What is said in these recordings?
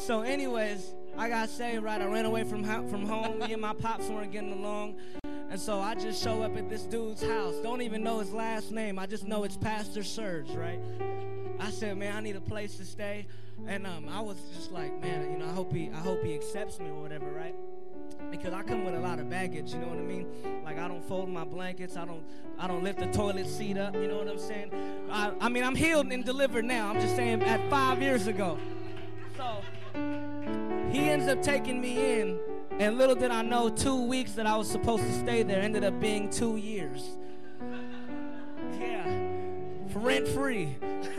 So anyways, I got saved, right? I ran away from home. Me and my pops weren't getting along. And so I just show up at this dude's house. Don't even know his last name. I just know it's Pastor Serge, right? I said, man, I need a place to stay. And I was just like, man, you know, I hope he accepts me or whatever, right? Because I come with a lot of baggage, you know what I mean? Like, I don't fold my blankets. I don't lift the toilet seat up, you know what I'm saying? I mean, I'm healed and delivered now. I'm just saying at 5 years ago. So he ends up taking me in. And little did I know, 2 weeks that I was supposed to stay there ended up being 2 years. Yeah, rent-free.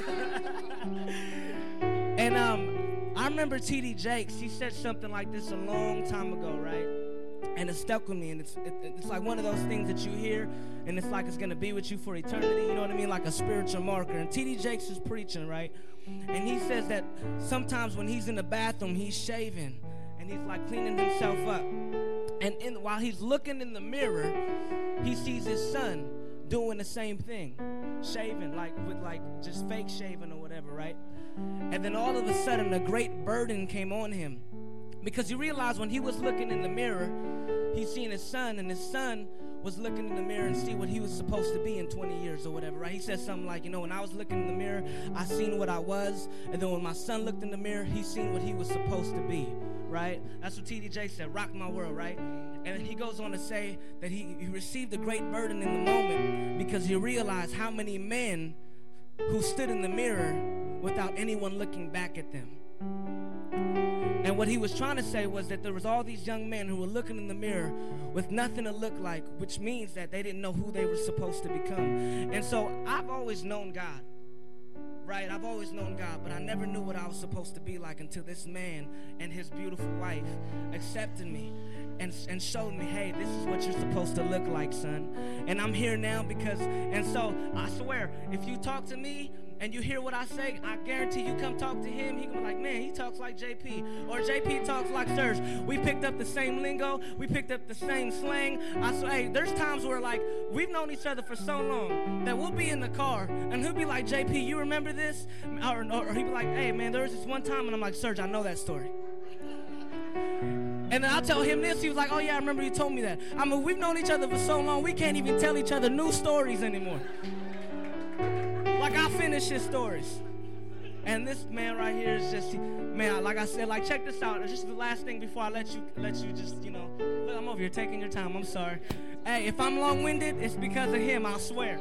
And I remember T.D. Jakes. He said something like this a long time ago, right? And it stuck with me. And it's like one of those things that you hear, and it's like it's going to be with you for eternity. You know what I mean? Like a spiritual marker. And T.D. Jakes is preaching, right? And he says that sometimes when he's in the bathroom, he's shaving. And he's like cleaning himself up. And while he's looking in the mirror, he sees his son doing the same thing. Shaving, like with like just fake shaving or whatever, right? And then all of a sudden a great burden came on him. Because he realized when he was looking in the mirror, he seen his son, and his son was looking in the mirror and see what he was supposed to be in 20 years or whatever, right? He said something like, you know, when I was looking in the mirror, I seen what I was. And then when my son looked in the mirror, he seen what he was supposed to be, right? That's what T.D. Jakes said, rock my world, right? And he goes on to say that he received a great burden in the moment because he realized how many men who stood in the mirror without anyone looking back at them. And what he was trying to say was that there was all these young men who were looking in the mirror with nothing to look like, which means that they didn't know who they were supposed to become. And so I've always known God, right? I've always known God, but I never knew what I was supposed to be like until this man and his beautiful wife accepted me and showed me, hey, this is what you're supposed to look like, son. And I'm here now because, and so I swear, if you talk to me and you hear what I say, I guarantee you come talk to him, he gonna be like, man, he talks like JP, or JP talks like Serge. We picked up the same lingo, we picked up the same slang. I swear, hey, there's times where like we've known each other for so long that we'll be in the car and he'll be like, JP, you remember this? Or he'll be like, hey man, there was this one time, and I'm like, Serge, I know that story. And then I'll tell him this, he was like, oh yeah, I remember you told me that. I mean, we've known each other for so long, we can't even tell each other new stories anymore. Like, I finish his stories. And this man right here is just, man, like I said, like, check this out. It's just the last thing before I let you just, you know, look, I'm over here taking your time, I'm sorry. Hey, if I'm long-winded, it's because of him, I swear.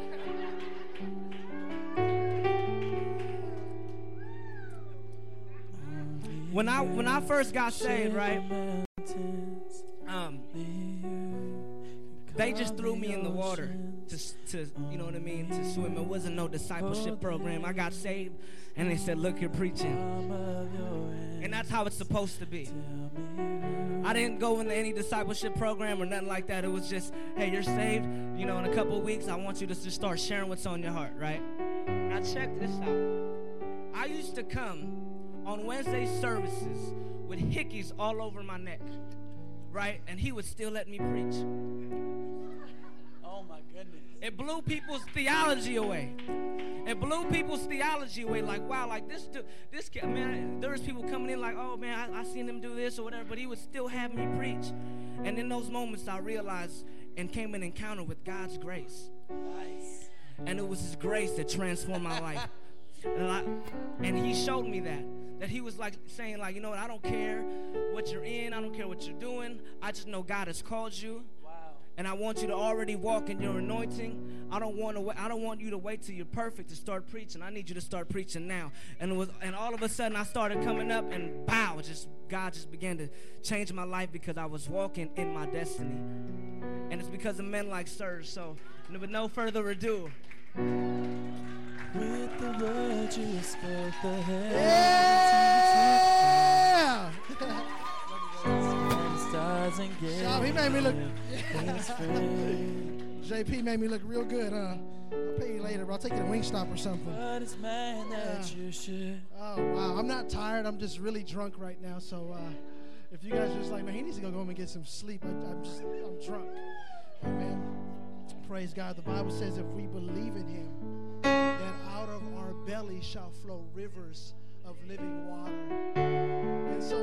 When I first got saved, right, they just threw me in the water to you know what I mean, to swim. It wasn't no discipleship program. I got saved, and they said, look, you're preaching. And that's how it's supposed to be. I didn't go into any discipleship program or nothing like that. It was just, hey, you're saved. You know, in a couple of weeks, I want you to just start sharing what's on your heart, right? Now, check this out. I used to come on Wednesday services with hickeys all over my neck, right? And he would still let me preach. Oh my goodness. It blew people's theology away. It blew people's theology away. Like, wow, like this kid, man, there was people coming in like, oh man, I seen him do this or whatever, but he would still have me preach. And in those moments I realized and came in encounter with God's grace. Nice. And it was his grace that transformed my life. And he showed me that he was like saying like, you know what, I don't care what you're in, I don't care what you're doing, I just know God has called you. Wow. And I want you to already walk in your anointing. I don't want you to wait till you're perfect to start preaching. I need you to start preaching now. And all of a sudden I started coming up, and bow, God just began to change my life because I was walking in my destiny. And it's because of men like Serge. So with no further ado, with the word you spoke the heavens. Yeah! Stars and Oh, he made me look. JP made me look real good, huh? I'll pay you later, bro. I'll take you to Wingstop or something. What is man that you should? Oh, wow. I'm not tired. I'm just really drunk right now. So if you guys are just like, man, he needs to go home and get some sleep. I'm drunk. Amen. Praise God. The Bible says if we believe in him, that out of our belly shall flow rivers of living water. And so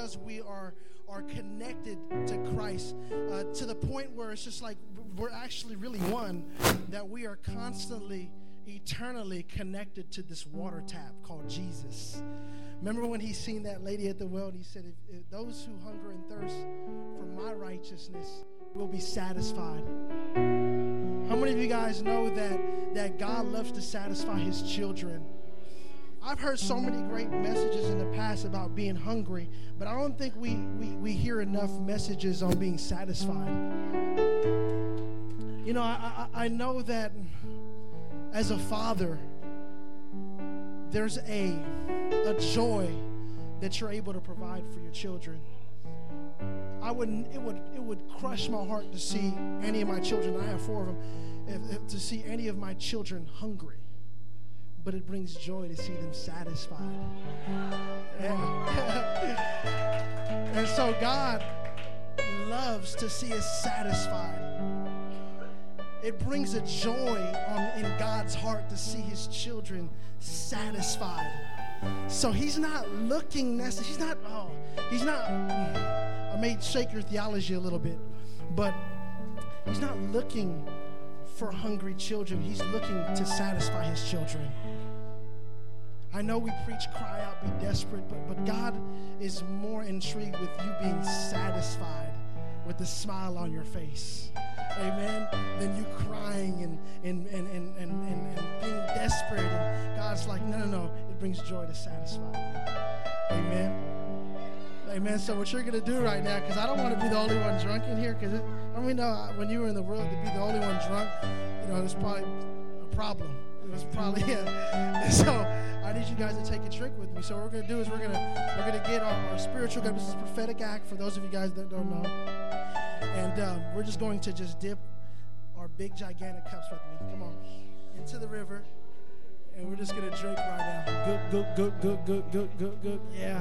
because we are connected to Christ to the point where it's just like we're actually really one, that we are constantly, eternally connected to this water tap called Jesus. Remember when he seen that lady at the well and he said, if those who hunger and thirst for my righteousness will be satisfied. How many of you guys know that God loves to satisfy his children? I've heard so many great messages in the past about being hungry, but I don't think we hear enough messages on being satisfied. You know, I know that as a father, there's a joy that you're able to provide for your children. It would crush my heart to see any of my children, I have 4 of them, to see any of my children hungry. But it brings joy to see them satisfied. And so God loves to see us satisfied. It brings a joy in God's heart to see his children satisfied. So he's not looking necessarily, I may shake your theology a little bit, but he's not looking for hungry children. He's looking to satisfy his children. I know we preach, cry out, be desperate, but God is more intrigued with you being satisfied with the smile on your face. Amen. Than you crying and being desperate. And God's like, no. It brings joy to satisfy you. Amen. Amen. So what you're going to do right now, because I don't want to be the only one drunk in here, because when you were in the world, to be the only one drunk, it was probably a problem. It was probably, So I need you guys to take a trick with me. So what we're going to do is we're going to get our spiritual cup. This is a prophetic act for those of you guys that don't know. And we're just going to just dip our big, gigantic cups with me. Come on. Into the river. And we're just going to drink right now. Good. Yeah.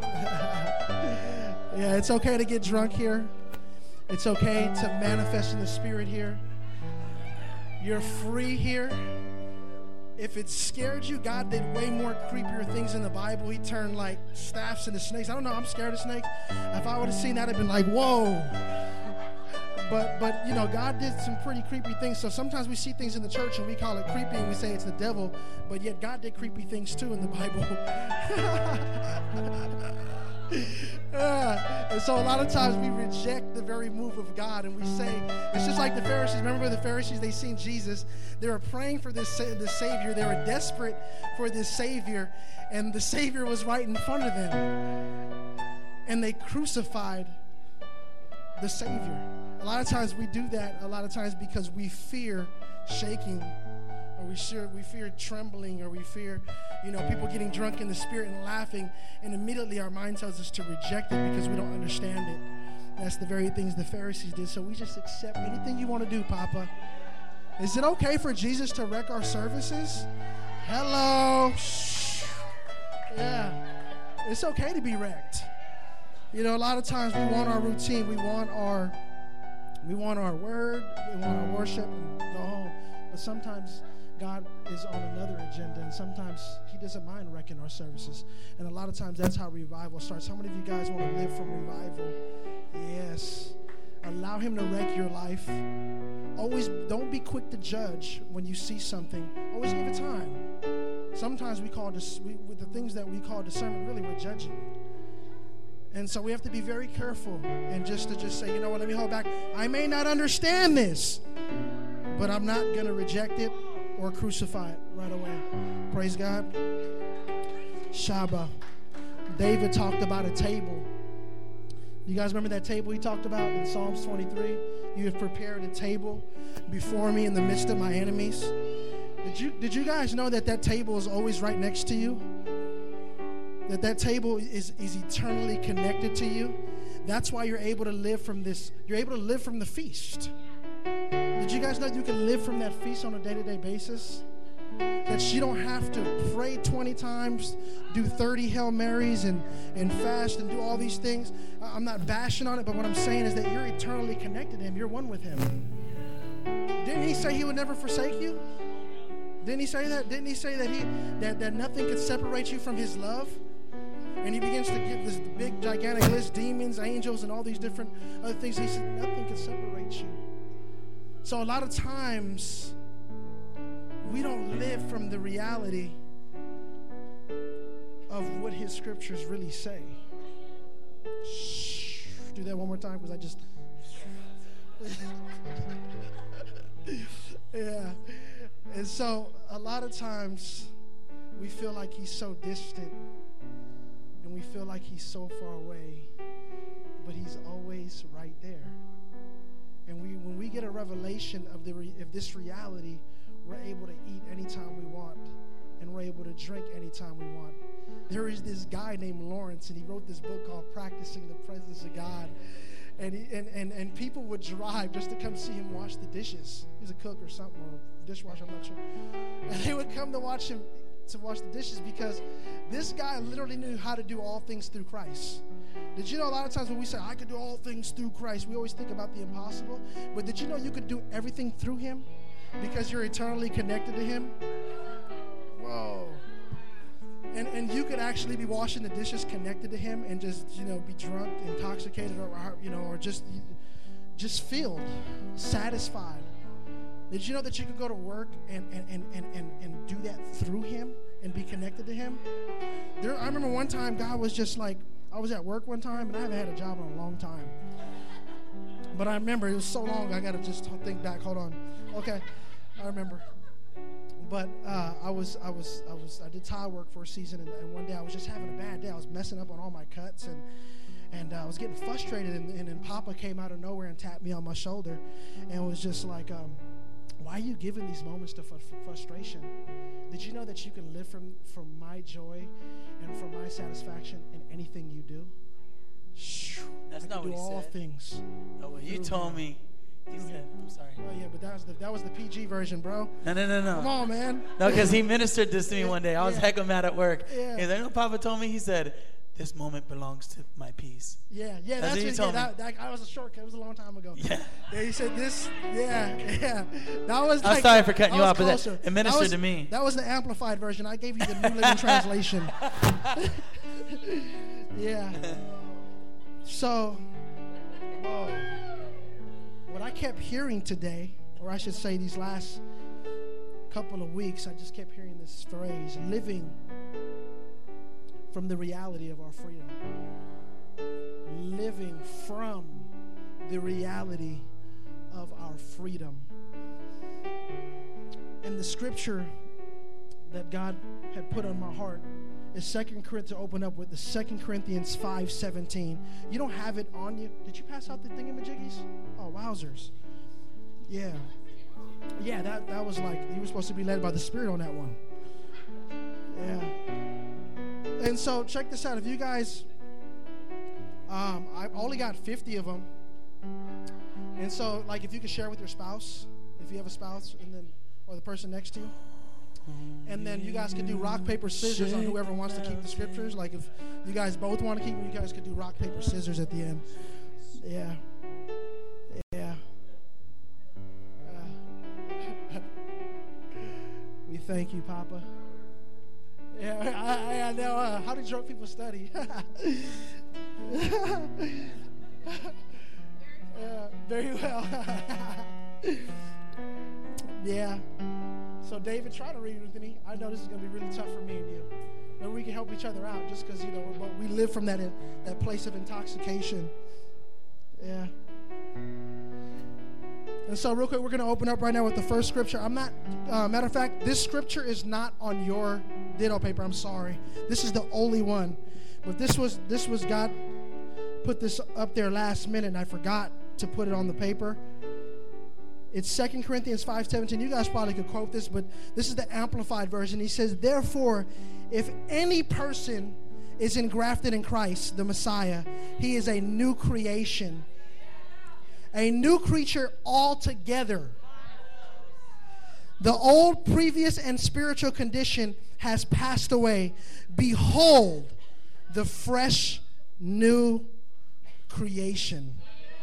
Yeah, it's okay to get drunk here. It's okay to manifest in the Spirit here. You're free here. If it scared you, God did way more creepier things in the Bible. He turned like staffs into snakes. I don't know, I'm scared of snakes. If I would have seen that, I'd been like, whoa. But God did some pretty creepy things. So sometimes we see things in the church and we call it creepy and we say it's the devil, but yet God did creepy things too in the Bible. And so a lot of times we reject the very move of God and we say, it's just like the Pharisees. Remember the Pharisees, they seen Jesus. They were praying for this Savior. They were desperate for this Savior, and the Savior was right in front of them. And they crucified the Savior. A lot of times we do that, because we fear shaking, or we fear trembling, or we fear, people getting drunk in the Spirit and laughing, and immediately our mind tells us to reject it because we don't understand it. That's the very things the Pharisees did. So we just accept anything you want to do, Papa. Is it okay for Jesus to wreck our services? Hello. Yeah. It's okay to be wrecked. A lot of times we want our routine. We want our word. We want our worship and go home. But sometimes God is on another agenda, and sometimes he doesn't mind wrecking our services. And a lot of times that's how revival starts. How many of you guys want to live from revival? Yes. Allow him to wreck your life. Always don't be quick to judge when you see something. Always give it time. Sometimes with the things that we call discernment, really we're judging. And so we have to be very careful and just say, you know what, let me hold back. I may not understand this, but I'm not going to reject it or crucify it right away. Praise God. Shabbat. David talked about a table. You guys remember that table he talked about in Psalms 23? You have prepared a table before me in the midst of my enemies. Did you guys know that table is always right next to you? That table is eternally connected to you. That's why you're able to live from this. You're able to live from the feast. Did you guys know you can live from that feast on a day-to-day basis? That you don't have to pray 20 times, do 30 Hail Marys and fast and do all these things. I'm not bashing on it, but what I'm saying is that you're eternally connected to him. You're one with him. Didn't he say he would never forsake you? Didn't he say that? Didn't he say that nothing could separate you from his love? And he begins to give this big, gigantic list, demons, angels, and all these different other things. He said, nothing can separate you. So a lot of times, we don't live from the reality of what his scriptures really say. Shh. Do that one more time, because I just... Yeah. And so a lot of times, we feel like he's so distant, and we feel like he's so far away, but he's always right there. And when we get a revelation of this reality, we're able to eat anytime we want, and we're able to drink anytime we want. There is this guy named Lawrence, and he wrote this book called Practicing the Presence of God. And people would drive just to come see him wash the dishes. He's a cook or something, or a dishwasher, I'm not sure. And they would come to watch him to wash the dishes, because this guy literally knew how to do all things through Christ. Did you know a lot of times when we say, I can do all things through Christ, we always think about the impossible. But did you know you could do everything through him because you're eternally connected to him? Whoa. And you could actually be washing the dishes connected to him and just, be drunk, intoxicated, or just filled, satisfied. Did you know that you could go to work and do that through him and be connected to him? I remember one time God was just like, I was at work one time, and I haven't had a job in a long time. But I remember it was so long, I got to just think back. Hold on. Okay, I remember. But I did tile work for a season, and one day I was just having a bad day. I was messing up on all my cuts, and I was getting frustrated, and then Papa came out of nowhere and tapped me on my shoulder, and was just like, why are you giving these moments to frustration? Did you know that you can live from my joy and from my satisfaction in anything you do? That's not what he said. all things. Oh, well, you told me. He said, I'm sorry. Oh, yeah, but that was the PG version, bro. No. Come on, man. No, because he ministered this to me one day. I was hecka mad at work. Yeah. He's like, no, Papa told me, he said, this moment belongs to my peace. Yeah, That's what he told me. That was a shortcut. It was a long time ago. Yeah. He said this. Yeah. That was. I'm sorry for cutting you off, but it ministered to me. That was the amplified version. I gave you the New Living Translation. Yeah. So, whoa. What I kept hearing today, or I should say these last couple of weeks, I just kept hearing this phrase, living from the reality of our freedom. Living from the reality of our freedom. And the scripture that God had put on my heart is 2 Corinthians, to open up with the 2 Corinthians 5:17. You don't have it on you. Did you pass out the thingamajiggies? Oh, wowzers. Yeah. Yeah, that was like, you were supposed to be led by the Spirit on that one. Yeah. And so check this out. If you guys, I only got 50 of them. And so, like, if you could share with your spouse, if you have a spouse, and then, or the person next to you. And then you guys could do rock, paper, scissors on whoever wants to keep the scriptures. Like if you guys both want to keep them, you guys could do rock, paper, scissors at the end. Yeah. Yeah. We thank you, Papa. Yeah, I know. How do drunk people study? Yeah, very well. Yeah. So David, try to read with me. I know this is going to be really tough for me and you. Maybe we can help each other out just because, we live from that place of intoxication. Yeah. And so real quick, we're going to open up right now with the first scripture. Matter of fact, this scripture is not on your ditto paper. I'm sorry. This is the only one. But this was God put this up there last minute, and I forgot to put it on the paper. It's 2 Corinthians 5:17. You guys probably could quote this, but this is the amplified version. He says, therefore, if any person is engrafted in Christ, the Messiah, he is a new creation, a new creature altogether. The old, previous, and spiritual condition has passed away. Behold, the fresh, new creation.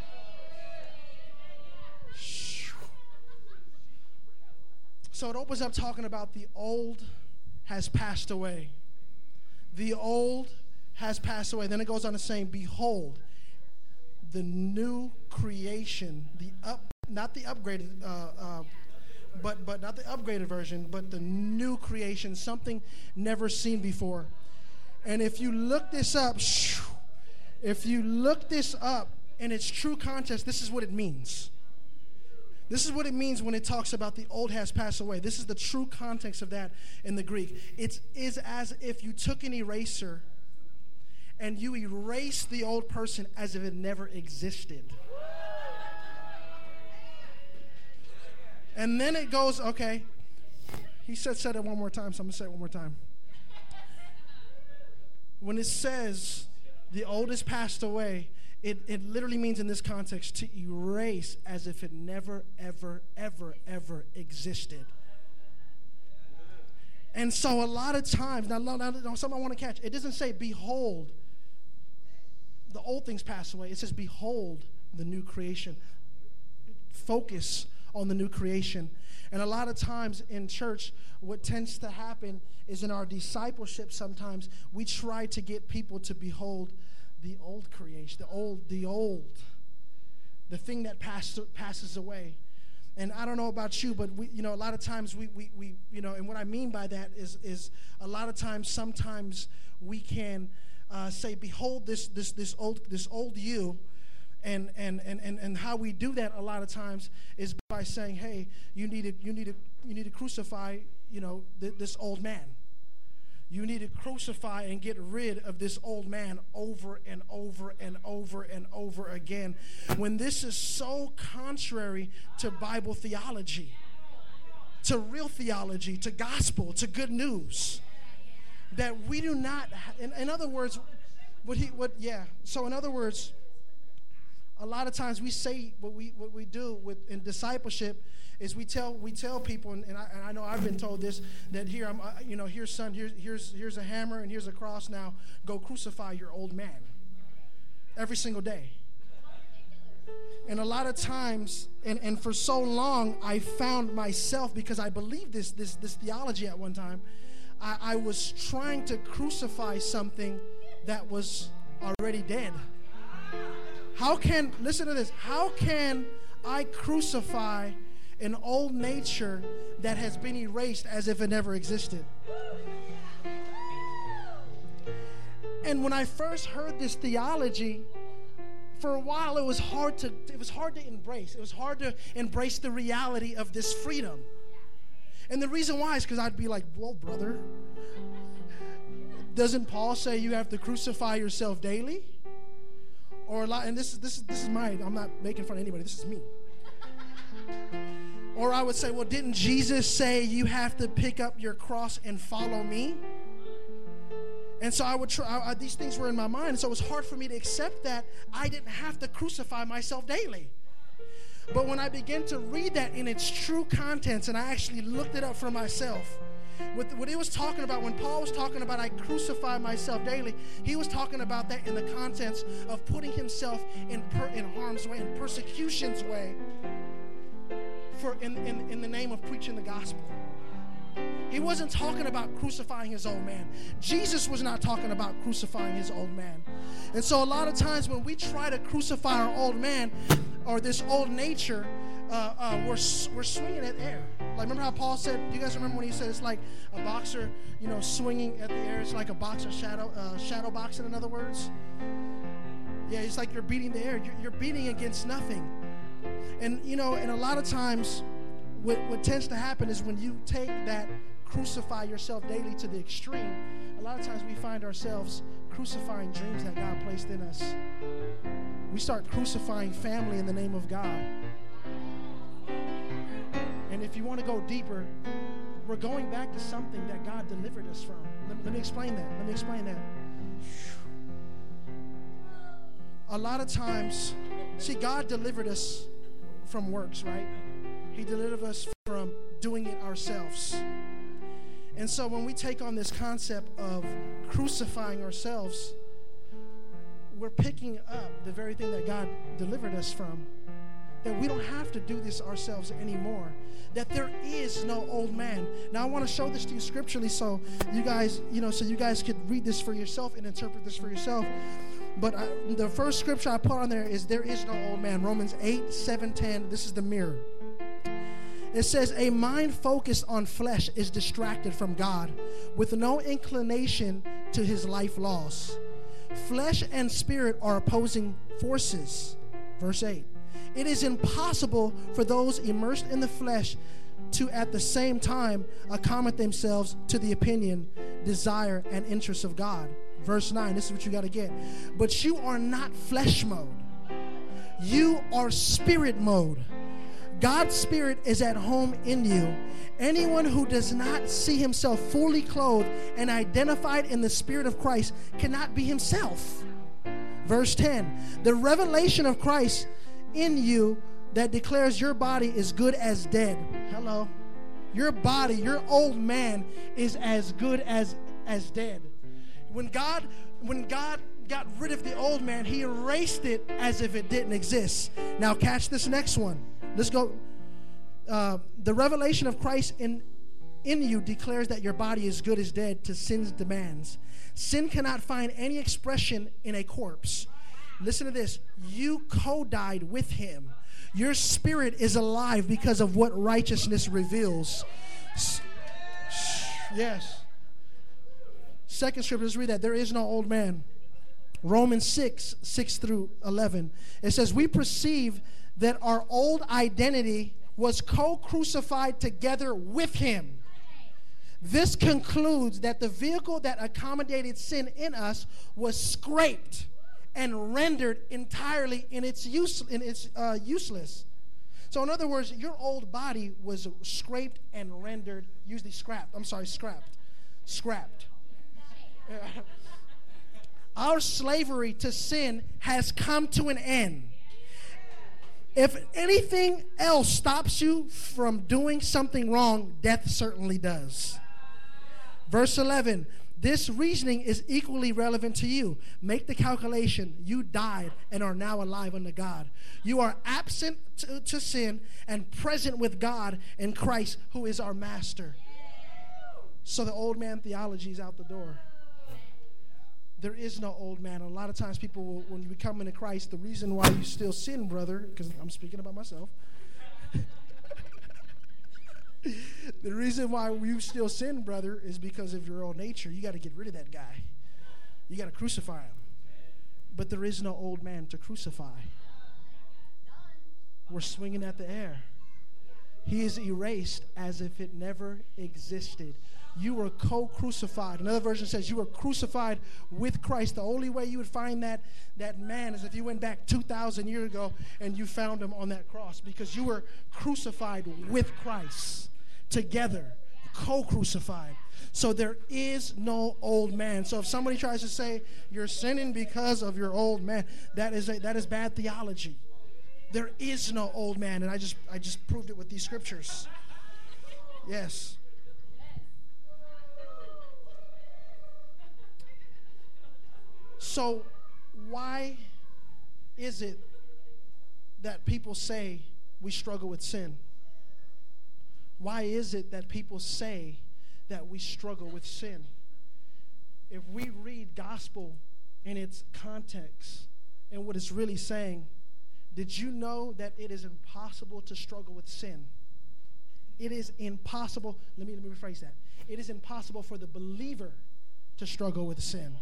So it opens up talking about the old has passed away. The old has passed away. Then it goes on to saying, behold, the new creation, not the upgraded, but not the upgraded version, but the new creation, something never seen before. And if you look this up, in its true context, this is what it means. This is what it means when it talks about the old has passed away. This is the true context of that in the Greek. It is as if you took an eraser and you erased the old person as if it never existed. And then it goes, okay, he said it one more time, so I'm going to say it one more time. When it says the old has passed away, it literally means in this context to erase as if it never, ever, ever, ever existed. And so a lot of times, now something I want to catch, it doesn't say, behold, the old things pass away. It says, behold, the new creation. Focus on the new creation. And a lot of times in church, what tends to happen is in our discipleship sometimes, we try to get people to behold the old creation, the thing that passes away. And I don't know about you, but we, a lot of times we and what I mean by that is a lot of times, sometimes we can say, behold this old you, and how we do that a lot of times is by saying, hey, you need to crucify, this old man. You need to crucify and get rid of this old man over and over and over and over again, when this is so contrary to Bible theology, to real theology, to gospel, to good news, that we do not, in other words, so in other words, a lot of times we say what we do in discipleship is we tell people, and I know I've been told this, that here here's son, here's a hammer and here's a cross. Now go crucify your old man every single day. And a lot of times, and for so long, I found myself, because I believed this theology at one time, I was trying to crucify something that was already dead. Listen to this, how can I crucify an old nature that has been erased as if it never existed? And when I first heard this theology, for a while it was hard to embrace. It was hard to embrace the reality of this freedom. And the reason why is because I'd be like, well, brother, doesn't Paul say you have to crucify yourself daily? Or and this is mine. I'm not making fun of anybody. This is me. Or I would say, well, didn't Jesus say you have to pick up your cross and follow me? And so I would try. These things were in my mind, so it was hard for me to accept that I didn't have to crucify myself daily. But when I began to read that in its true contents, and I actually looked it up for myself, what he was talking about, when Paul was talking about I crucify myself daily, he was talking about that in the contents of putting himself in harm's way, in persecution's way, in the name of preaching the gospel. He wasn't talking about crucifying his old man. Jesus was not talking about crucifying his old man. And so a lot of times when we try to crucify our old man or this old nature, we're swinging at air. Like, remember how Paul said, do you guys remember when he said it's like a boxer, swinging at the air? It's like a boxer shadow boxing, in other words. Yeah, it's like you're beating the air. You're beating against nothing. And, and a lot of times what tends to happen is when you take that crucify yourself daily to the extreme, a lot of times we find ourselves crucifying dreams that God placed in us. We start crucifying family in the name of God. And if you want to go deeper, we're going back to something that God delivered us from. Let me explain that. A lot of times, see, God delivered us from works, right? He delivered us from doing it ourselves. And so when we take on this concept of crucifying ourselves, we're picking up the very thing that God delivered us from that we don't have to do this ourselves anymore, that there is no old man. Now I want to show this to you scripturally so you guys, so you guys could read this for yourself and interpret this for yourself. But the first scripture I put on there is there is no old man. Romans 8:7-10. This is the mirror. It says, a mind focused on flesh is distracted from God with no inclination to his life laws. Flesh and spirit are opposing forces. Verse 8. It is impossible for those immersed in the flesh to at the same time accommodate themselves to the opinion, desire, and interests of God. Verse 9, this is what you got to get. But you are not flesh mode. You are spirit mode. God's spirit is at home in you. Anyone who does not see himself fully clothed and identified in the spirit of Christ cannot be himself. Verse 10, the revelation of Christ in you that declares your body is good as dead. Hello. Your body, your old man is as good as dead. When God got rid of the old man, he erased it as if it didn't exist. Now catch this next one. Let's go. The revelation of Christ in you declares that your body is good as dead to sin's demands. Sin cannot find any expression in a corpse. Listen to this. You co-died with him. Your spirit is alive because of what righteousness reveals. Yes. Second scripture, let's read that. There is no old man. Romans 6:6-11. It says, we perceive that our old identity was co-crucified together with him. This concludes that the vehicle that accommodated sin in us was scraped and rendered entirely useless. So in other words, your old body was scraped and rendered, usually scrapped. Scrapped. Our slavery to sin has come to an end. If anything else stops you from doing something wrong, death certainly does. Verse 11, this reasoning is equally relevant to you. Make the calculation. You died and are now alive unto God. You are absent to sin and present with God in Christ, who is our master. So the old man theology is out the door. There is no old man. A lot of times people will, when you come into Christ, the reason why you still sin, brother, because I'm speaking about myself. The reason why you still sin, brother, is because of your old nature. You got to get rid of that guy. You got to crucify him. But there is no old man to crucify. We're swinging at the air. He is erased as if it never existed. You were co-crucified. Another version says you were crucified with Christ. The only way you would find that man is if you went back 2,000 years ago and you found him on that cross, because you were crucified with Christ together, co-crucified. So there is no old man. So if somebody tries to say you're sinning because of your old man, that is bad theology. There is no old man, and I just proved it with these scriptures. Yes. So why is it that people say we struggle with sin? Why is it that people say that we struggle with sin? If we read gospel in its context and what it's really saying, did you know that it is impossible to struggle with sin? It is impossible. Let me rephrase that. It is impossible for the believer to struggle with sin.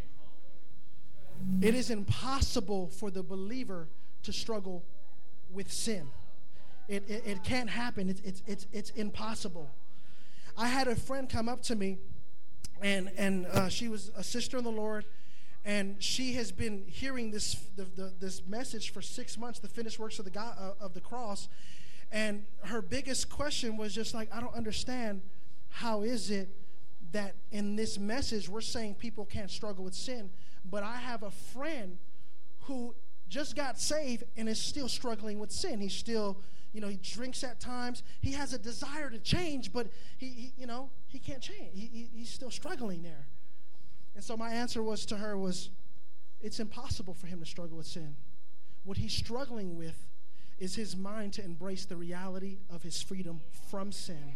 It is impossible for the believer to struggle with sin. It can't happen. It's impossible. I had a friend come up to me, and she was a sister in the Lord, and she has been hearing this message for 6 months, the finished works of the cross, and her biggest question was just like, I don't understand, how is it that in this message we're saying people can't struggle with sin, but I have a friend who just got saved and is still struggling with sin. He's still, he drinks at times. He has a desire to change, but he can't change. He's still struggling there. And so my answer to her was, it's impossible for him to struggle with sin. What he's struggling with is his mind to embrace the reality of his freedom from sin.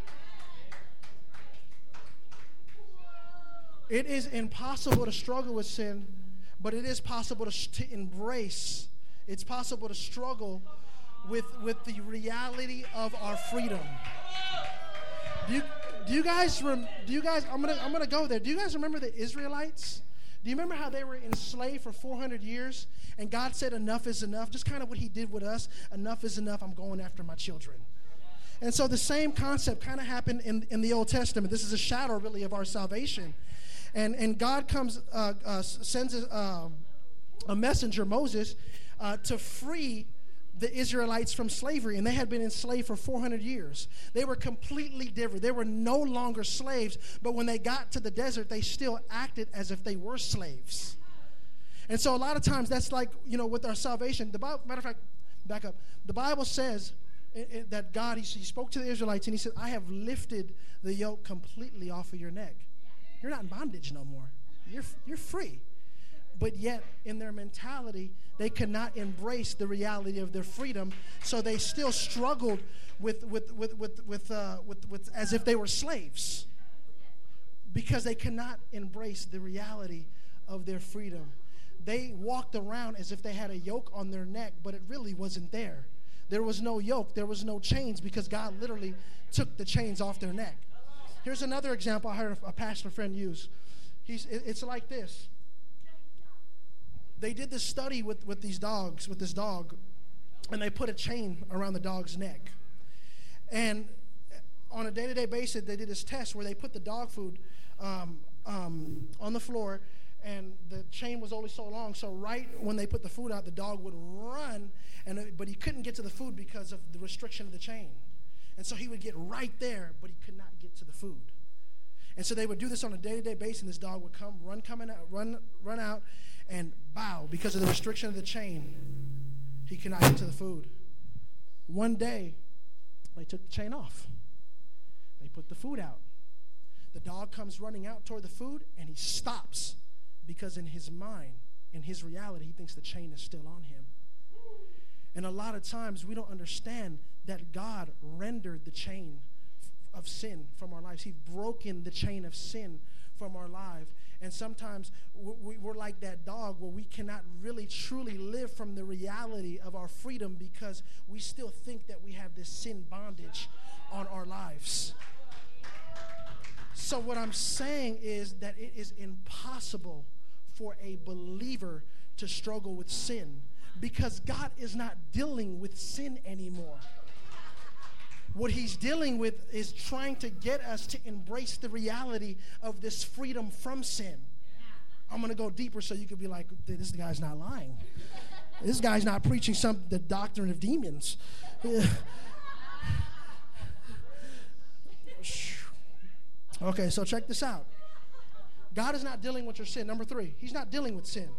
It is impossible to struggle with sin, but it is possible to embrace. It's possible to struggle with the reality of our freedom. Do you guys? I'm gonna go there. Do you guys remember the Israelites? Do you remember how they were enslaved for 400 years, and God said, "Enough is enough." Just kind of what He did with us. Enough is enough. I'm going after my children. And so the same concept kind of happened in the Old Testament. This is a shadow, really, of our salvation. And God sends a messenger, Moses, to free the Israelites from slavery. And they had been enslaved for 400 years. They were completely different. They were no longer slaves. But when they got to the desert, they still acted as if they were slaves. And so a lot of times that's like, with our salvation. Matter of fact, back up. The Bible says that God, he spoke to the Israelites and he said, "I have lifted the yoke completely off of your neck." You're not in bondage no more. You're free. But yet, in their mentality, they could not embrace the reality of their freedom, so they still struggled with as if they were slaves, because they could not embrace the reality of their freedom. They walked around as if they had a yoke on their neck, but it really wasn't there. There was no yoke. There was no chains, because God literally took the chains off their neck. Here's another example I heard a pastor friend use. It's like this. They did this study with this dog, and they put a chain around the dog's neck. And on a day-to-day basis, they did this test where they put the dog food on the floor, and the chain was only so long. So right when they put the food out, the dog would run, but he couldn't get to the food because of the restriction of the chain. And so he would get right there, but he could not get to the food. And so they would do this on a day-to-day basis, and this dog would run out, and bow, because of the restriction of the chain, he could not get to the food. One day, they took the chain off. They put the food out. The dog comes running out toward the food, and he stops, because in his mind, in his reality, he thinks the chain is still on him. And a lot of times, we don't understand that God rendered the chain of sin from our lives. He's broken the chain of sin from our life. And sometimes we're like that dog, where we cannot really truly live from the reality of our freedom, because we still think that we have this sin bondage on our lives. So what I'm saying is that it is impossible for a believer to struggle with sin, because God is not dealing with sin anymore. What He's dealing with is trying to get us to embrace the reality of this freedom from sin. I'm going to go deeper so you could be like, this guy's not lying. This guy's not preaching the doctrine of demons. Okay, so check this out. God is not dealing with your sin. Number 3, He's not dealing with sin.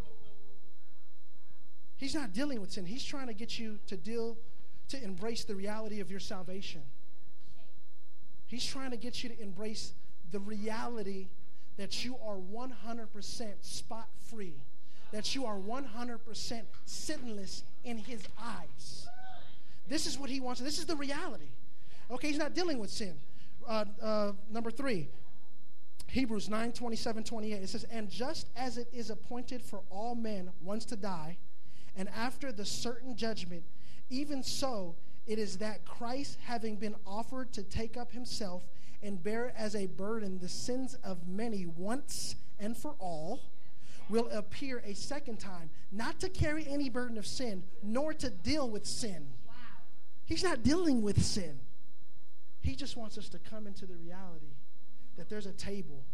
He's not dealing with sin. He's trying to get you to embrace the reality of your salvation. He's trying to get you to embrace the reality that you are 100% spot free, that you are 100% sinless in His eyes. This is what He wants. This is the reality. Okay, He's not dealing with sin. Number 3, Hebrews 9:27-28. It says, "And just as it is appointed for all men once to die, and after the certain judgment, even so it is that Christ, having been offered to take up Himself and bear as a burden the sins of many once and for all, will appear a second time, not to carry any burden of sin, nor to deal with sin." Wow. He's not dealing with sin. He just wants us to come into the reality that there's a table.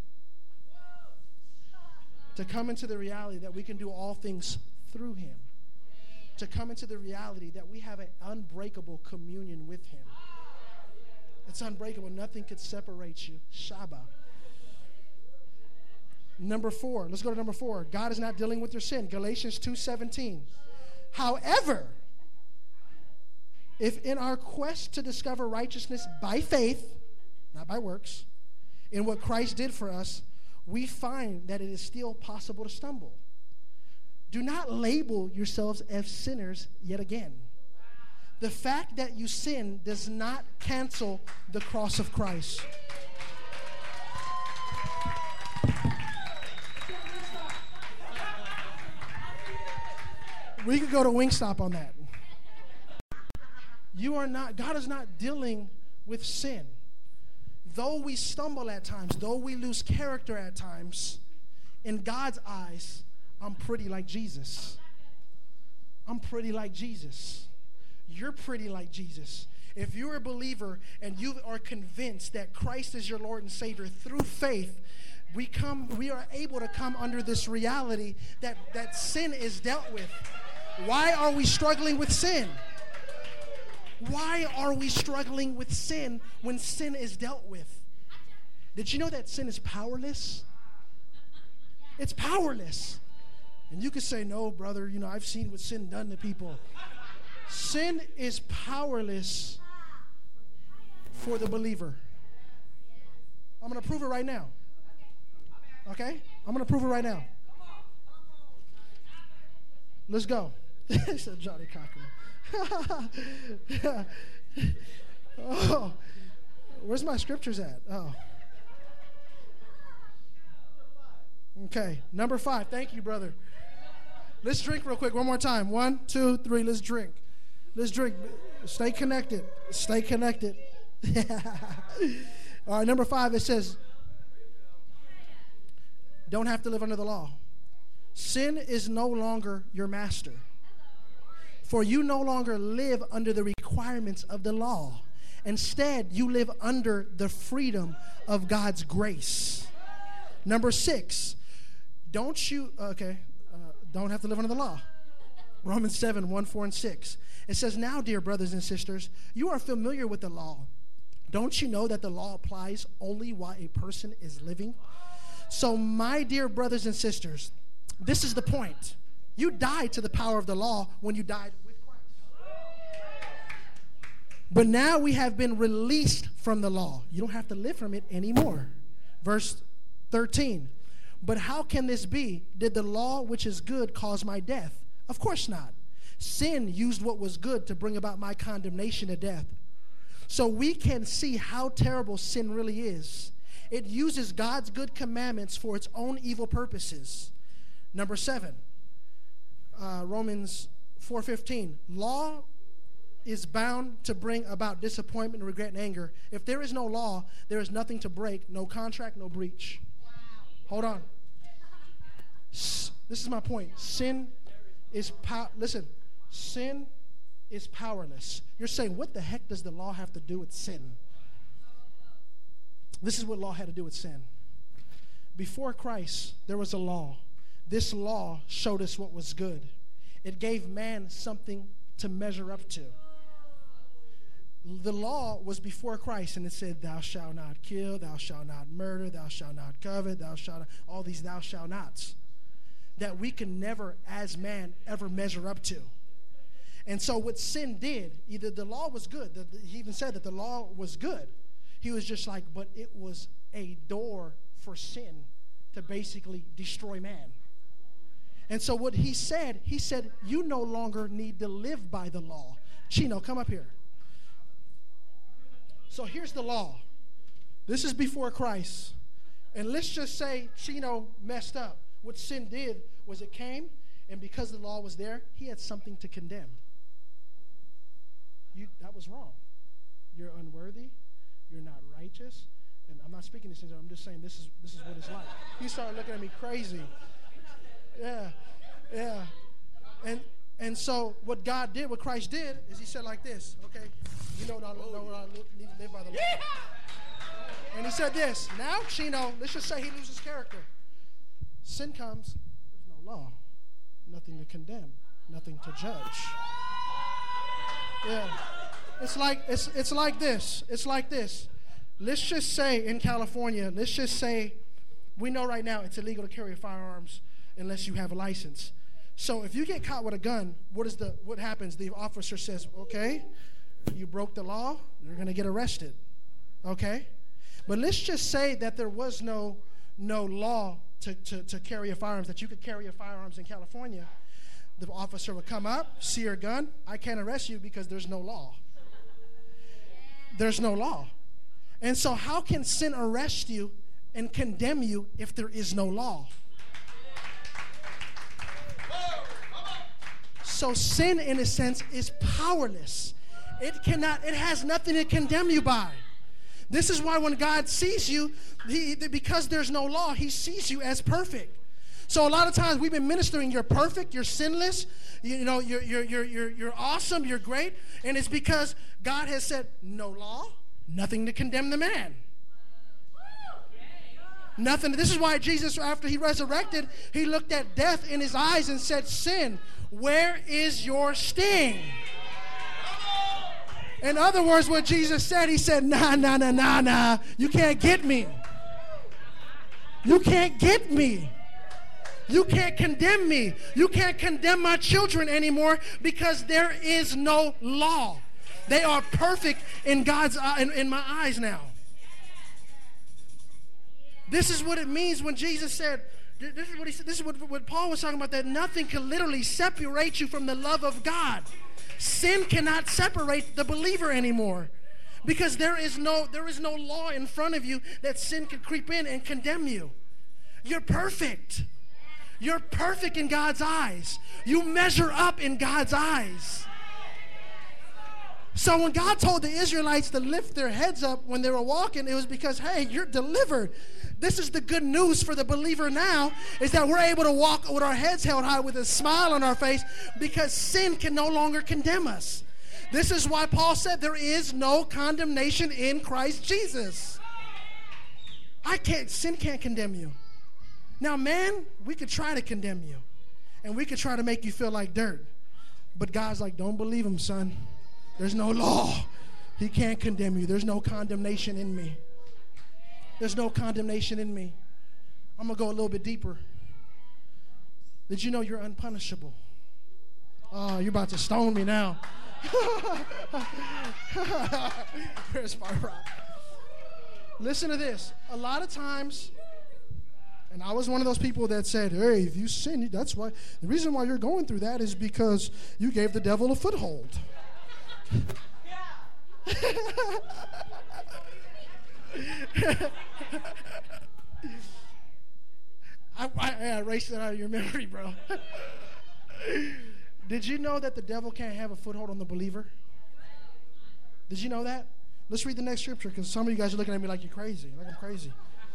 To come into the reality that we can do all things through Him. To come into the reality that we have an unbreakable communion with Him. It's unbreakable. Nothing could separate you. Shabbat. Number 4. Let's go to number 4. God is not dealing with your sin. Galatians 2:17. However, if in our quest to discover righteousness by faith, not by works, in what Christ did for us, we find that it is still possible to stumble. Do not label yourselves as sinners yet again. The fact that you sin does not cancel the cross of Christ. We could go to Wingstop on that. God is not dealing with sin. Though we stumble at times, though we lose character at times, in God's eyes, I'm pretty like Jesus. I'm pretty like Jesus. You're pretty like Jesus. If you're a believer and you are convinced that Christ is your Lord and Savior through faith, we are able to come under this reality that sin is dealt with. Why are we struggling with sin? Why are we struggling with sin when sin is dealt with? Did you know that sin is powerless? It's powerless. And you could say, no, brother, I've seen what sin done to people. Sin is powerless for the believer. I'm going to prove it right now. Okay? I'm going to prove it right now. Let's go. It's a Johnny Cochran. Oh, where's my scriptures at? Oh. Okay, number 5. Thank you, brother. Let's drink real quick one more time. 1, 2, 3, let's drink. Let's drink. Stay connected. Stay connected. All right, number 5, it says, don't have to live under the law. Sin is no longer your master. For you no longer live under the requirements of the law. Instead, you live under the freedom of God's grace. Number 6, don't have to live under the law. Romans 7, 1, 4, and 6. It says, now, dear brothers and sisters, you are familiar with the law. Don't you know that the law applies only while a person is living? So, my dear brothers and sisters, this is the point. You died to the power of the law when you died with Christ. But now we have been released from the law. You don't have to live from it anymore. Verse 13. But how can this be? Did the law which is good cause my death? Of course not. Sin used what was good to bring about my condemnation to death. So we can see how terrible sin really is. It uses God's good commandments for its own evil purposes. Number 7, Romans 4:15. Law is bound to bring about disappointment, regret, and anger. If there is no law, there is nothing to break, no contract, no breach. Wow. Hold on. This is my point. Sin is sin is powerless. You're saying, what the heck does the law have to do with sin? This is what law had to do with sin. Before Christ, there was a law. This law showed us what was good. It gave man something to measure up to. The law was before Christ, and it said, thou shalt not kill, thou shalt not murder, thou shalt not covet, thou shalt not, all these thou shalt nots that we can never, as man, ever measure up to. And so what sin did, either the law was good. He even said that the law was good. He was just like, but it was a door for sin to basically destroy man. And so what he said, you no longer need to live by the law. Chino, come up here. So here's the law. This is before Christ. And let's just say Chino messed up. What sin did was it came, and because the law was there, he had something to condemn. That was wrong. You're unworthy. You're not righteous. And I'm not speaking these things. I'm just saying this is what it's like. He started looking at me crazy. Yeah. And so what God did, what Christ did, is he said like this, okay, you know what I need to live by the law. And he said this, now, Chino, let's just say he loses character. Sin comes, there's no law, nothing to condemn, nothing to judge. Yeah. It's like this. It's like this. Let's just say in California, we know right now it's illegal to carry firearms unless you have a license. So if you get caught with a gun, what happens? The officer says, okay, you broke the law, you're going to get arrested. Okay? But let's just say that there was no law to carry firearms, that you could carry firearms in California. The officer would come up, see your gun. I can't arrest you because there's no law. There's no law. And so how can sin arrest you and condemn you if there is no law? So sin, in a sense, is powerless. It has nothing to condemn you by. This is why when God sees you, because there's no law, he sees you as perfect. So a lot of times we've been ministering, you're perfect, you're sinless, you're awesome, you're great, and it's because God has said, no law, nothing to condemn the man. Nothing. This is why Jesus, after he resurrected, he looked at death in his eyes and said, sin, where is your sting? In other words, what Jesus said, he said, nah, you can't get me. You can't get me. You can't condemn me. You can't condemn my children anymore because there is no law. They are perfect in God's in my eyes now. This is what it means when Jesus said, this is what he said, this is what Paul was talking about, that nothing can literally separate you from the love of God. Sin cannot separate the believer anymore because there is no law in front of you that sin can creep in and condemn you. You're perfect. You're perfect in God's eyes. You measure up in God's eyes. So when God told the Israelites to lift their heads up when they were walking, it was because, hey, you're delivered. This is the good news for the believer now, is that we're able to walk with our heads held high with a smile on our face because sin can no longer condemn us. This is why Paul said there is no condemnation in Christ Jesus. Sin can't condemn you. Now, man, we could try to condemn you, and we could try to make you feel like dirt. But God's like, don't believe him, son. There's no law. He can't condemn you. There's no condemnation in me. There's no condemnation in me. I'm going to go a little bit deeper. Did you know you're unpunishable? Oh, you're about to stone me now. Where's my rock? Listen to this. A lot of times, and I was one of those people that said, hey, if you sin, that's why. The reason why you're going through that is because you gave the devil a foothold. I erased that out of your memory, bro. Did you know that the devil can't have a foothold on the believer? Did you know that? Let's read the next scripture because some of you guys are looking at me like you're crazy, like I'm crazy.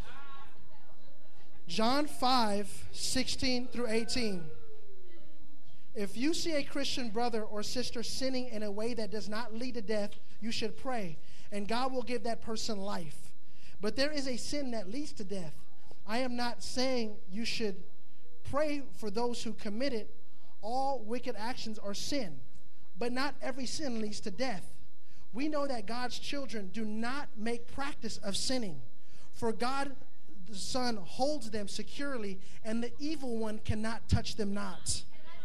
John 5:16 through 18. If you see a Christian brother or sister sinning in a way that does not lead to death, you should pray, and God will give that person life. But there is a sin that leads to death. I am not saying you should pray for those who commit it. All wicked actions are sin, but not every sin leads to death. We know that God's children do not make practice of sinning, for God the Son holds them securely, and the evil one cannot touch them not.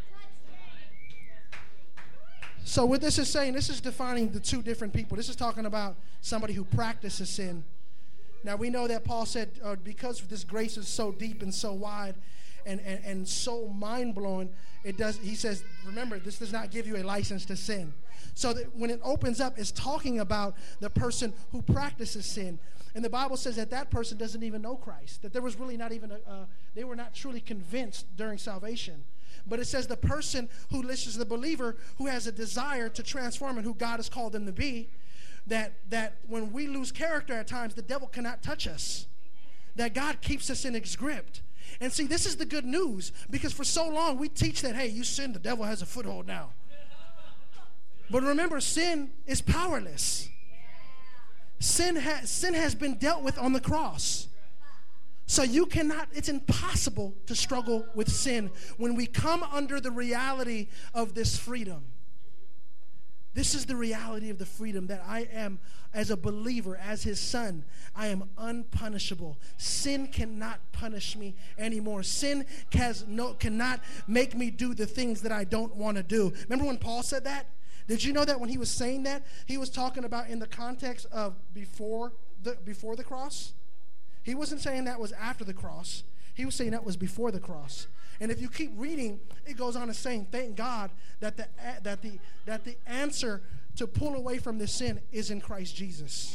So what this is saying, this is defining the two different people. This is talking about somebody who practices sin. Now we know that Paul said, because this grace is so deep and so wide and so mind-blowing, he says, remember, this does not give you a license to sin. So that when it opens up, it's talking about the person who practices sin. And the Bible says that that person doesn't even know Christ, that there was really not even, they were not truly convinced during salvation. But it says the person who listens to the believer who has a desire to transform and who God has called them to be, that when we lose character at times, the devil cannot touch us, that God keeps us in his grip. And see, this is the good news, because for so long we teach that, hey, you sin, the devil has a foothold now. But remember, sin is powerless. Sin has been dealt with on the cross. So you cannot, it's impossible to struggle with sin when we come under the reality of this freedom. This is the reality of the freedom that I am, as a believer, as his son, I am unpunishable. Sin cannot punish me anymore. Sin cannot make me do the things that I don't want to do. Remember when Paul said that? Did you know that when he was saying that, he was talking about in the context of before the cross? He wasn't saying that was after the cross. He was saying that was before the cross. And if you keep reading, it goes on to saying, thank God that the answer to pull away from this sin is in Christ Jesus.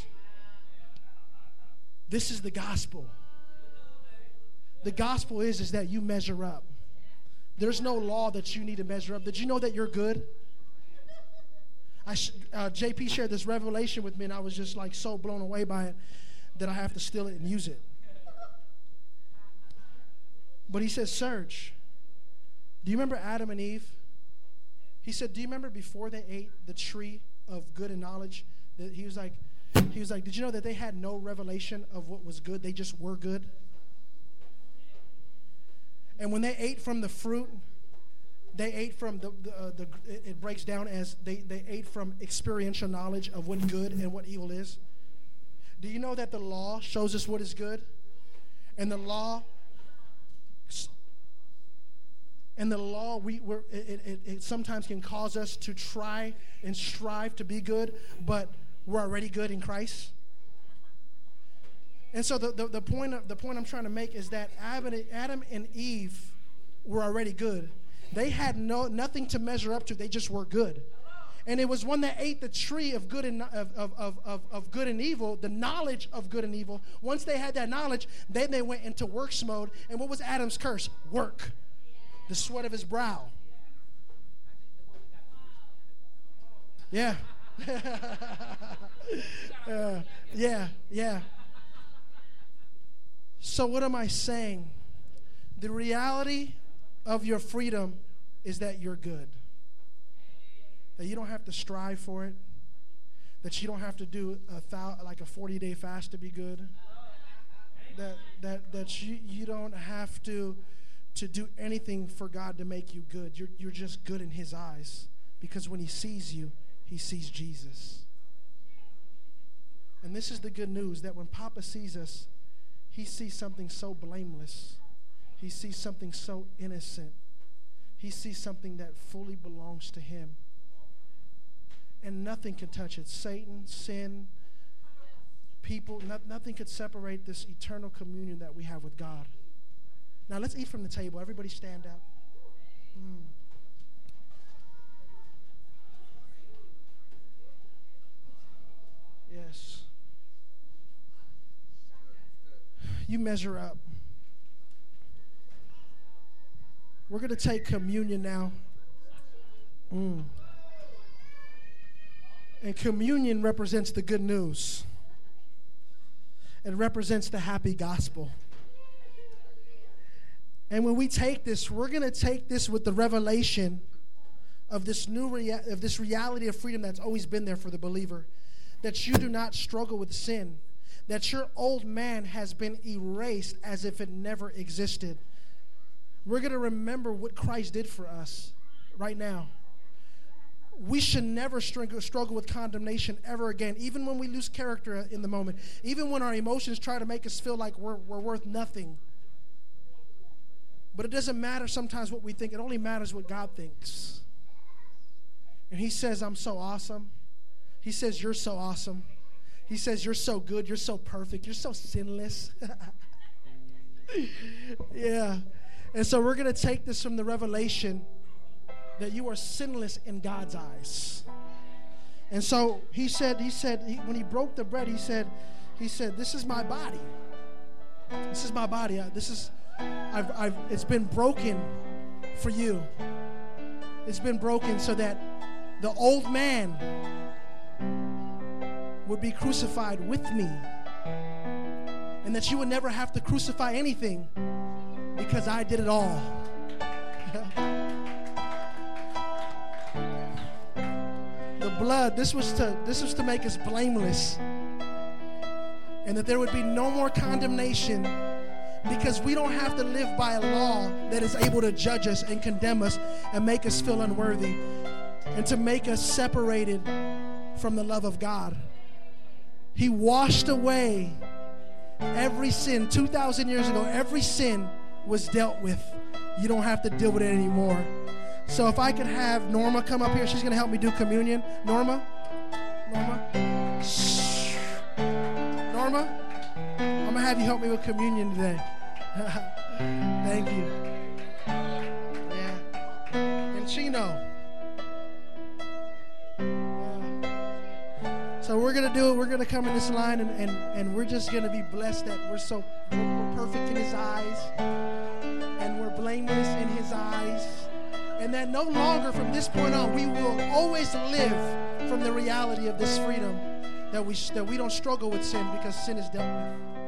This is the gospel. The gospel is that you measure up. There's no law that you need to measure up. Did you know that you're good? JP shared this revelation with me, and I was just like so blown away by it that I have to steal it and use it. But he said, Serge, do you remember Adam and Eve? He said, do you remember before they ate the tree of good and knowledge? That he was like, did you know that they had no revelation of what was good? They just were good. And when they ate from the fruit, they ate from it breaks down as they ate from experiential knowledge of what good and what evil is. Do you know that the law shows us what is good? And the law, it sometimes can cause us to try and strive to be good, but we're already good in Christ. And so the point I'm trying to make is that Adam and Eve were already good. They had nothing to measure up to. They just were good. And it was when they ate the tree of good and of good and evil, the knowledge of good and evil. Once they had that knowledge, then they went into works mode. And what was Adam's curse? Work. The sweat of his brow. Yeah. Yeah. So what am I saying? The reality of your freedom is that you're good. That you don't have to strive for it. That you don't have to do like a 40-day fast to be good. That you don't have to do anything for God to make you good. You're just good in his eyes. Because when he sees you, he sees Jesus. And this is the good news, that when Papa sees us, he sees something so blameless. He sees something so innocent. He sees something that fully belongs to him. And nothing can touch it. Satan, sin, people, nothing could separate this eternal communion that we have with God. Now let's eat from the table. Everybody stand up. Yes. You measure up. We're going to take communion now. And communion represents the good news. It represents the happy gospel. And when we take this, we're going to take this with the revelation of this this reality of freedom that's always been there for the believer. That you do not struggle with sin. That your old man has been erased as if it never existed. We're going to remember what Christ did for us right now. We should never struggle with condemnation ever again, even when we lose character in the moment, even when our emotions try to make us feel like we're worth nothing. But it doesn't matter sometimes what we think. It only matters what God thinks. And he says, I'm so awesome. He says, you're so awesome. He says, you're so good. You're so perfect. You're so sinless. Yeah. And so we're going to take this from the revelation that you are sinless in God's eyes. And so he said, when he broke the bread, he said, this is my body. This is my body. It's been broken for you. It's been broken so that the old man would be crucified with me. And that you would never have to crucify anything because I did it all. The blood, this was to make us blameless. And that there would be no more condemnation because we don't have to live by a law that is able to judge us and condemn us and make us feel unworthy and to make us separated from the love of God. He washed away every sin. 2,000 years ago, every sin was dealt with. You don't have to deal with it anymore. So if I could have Norma come up here, she's going to help me do communion. Norma? Norma? I'm going to have you help me with communion today. Thank you. Yeah. And Chino. So we're going to do it. We're going to come in this line, and we're just going to be blessed that we're perfect in his eyes, and we're blameless in his eyes, and that no longer from this point on we will always live from the reality of this freedom, that we don't struggle with sin because sin is dealt with.